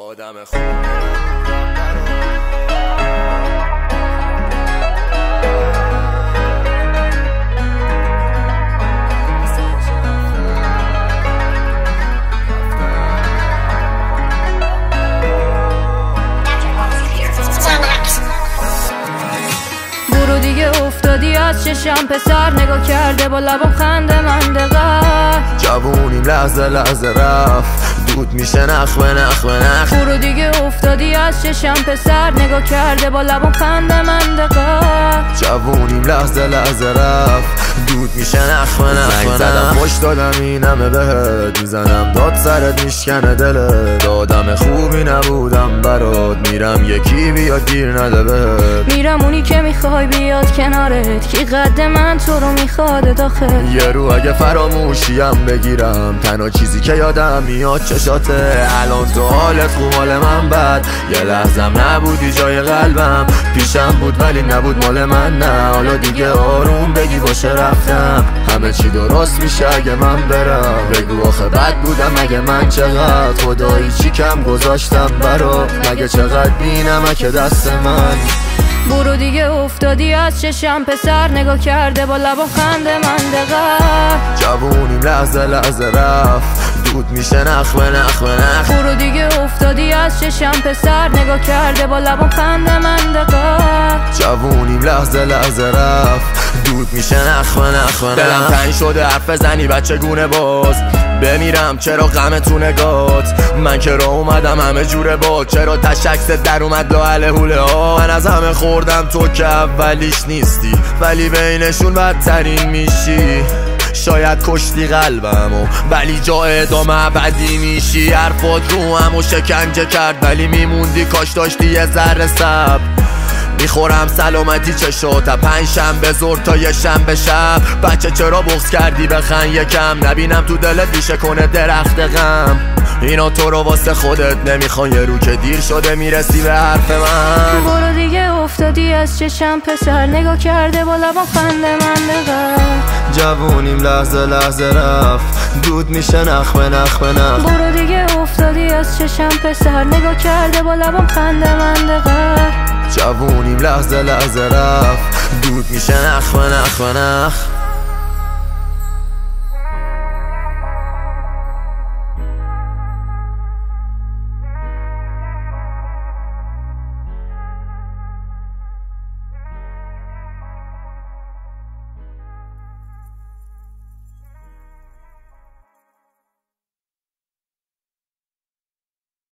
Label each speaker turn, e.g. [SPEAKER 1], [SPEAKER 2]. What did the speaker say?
[SPEAKER 1] آدم خوب
[SPEAKER 2] برو دیگه افتادی از چشم پسر، نگاه کرده با لبم خنده مندقه.
[SPEAKER 1] جوونیم لحظه لحظه رفت، دود میشه نخ به نخ به نخ.
[SPEAKER 2] برو دیگه افتادی از چشم پسر، نگاه کرده با لبم خنده مندقه.
[SPEAKER 1] جوونیم لحظه لحظه رفت، دود میشه نخ به نخ به نخ. زدم خوش دادم این همه بهت، میزنم داد سرت میشکنه دلت. آدم خوبی نبودم برات، میرم یکی بیاد گیر نده بهت.
[SPEAKER 2] میرم اونی که میخوای بیاد کنارت، کی قد من تو رو میخواد داخل.
[SPEAKER 1] یه رو اگه فراموشیم بگیرم، تنها چیزی که یادم میاد چشاته. الان تو حالت خوب مال من بد، یه لحظم نبودی جای قلبم. پیشم بود ولی نبود مال من، نه حالا دیگه آروم بگی باشه رفتم. همه چی درست میشه اگه من برم، بگو آخه بد بودم مگه من چقدر. خدایی چی کم گذاشتم برات، مگه چقدر بینمک دست من.
[SPEAKER 2] برو دیگه افتادی از چشم پسر، نگاه کرده با لبا خنده مندقه.
[SPEAKER 1] جوونیم لحظه لحظه رفت، دود میشه نخ به نخ به نخ.
[SPEAKER 2] برو دیگه افتادی از چشم پسر، نگاه کرده با لبا خنده مندقه.
[SPEAKER 1] جوونیم لحظه لحظه رفت، دود میشه نخ به نخ به نخ. دلم تنگ شده حرف زنی بچه گونه باز، بمیرم چرا غم تو نگات. من که راه اومدم همه جوره با، چرا تشکست در اومد لاله هوله ها. من از همه خوردم تو که اولیش نیستی، ولی بینشون بدترین میشی. شاید کشتی قلبمو ولی جا ادامه ابدی میشی. حرفات رو همو شکنجه کرد ولی میموندی، کاش داشتی یه ذره صبر. میخورم سلامتی چشاتا، 5 شنبه زور تا یه شنبه شب. بچه چرا بغض کردی بخن یکم، نبینم تو دلت ریشه کنه درخت غم. اینا تو رو واسه خودت نمیخوان، یه رو که دیر شده میرسی به حرف من.
[SPEAKER 2] برو دیگه افتادی از چشم پسر، نگاه کرده با لبا خنده مندقه.
[SPEAKER 1] جوونیم لحظه لحظه رفت، دود میشه نخ به نخ به نخ.
[SPEAKER 2] برو دیگه افتادی از چشم پسر، نگاه کرده با لبا خنده مندقه.
[SPEAKER 1] جوونیم لحظه لحظه رفت، دود میشه نخ به نخ به نخ.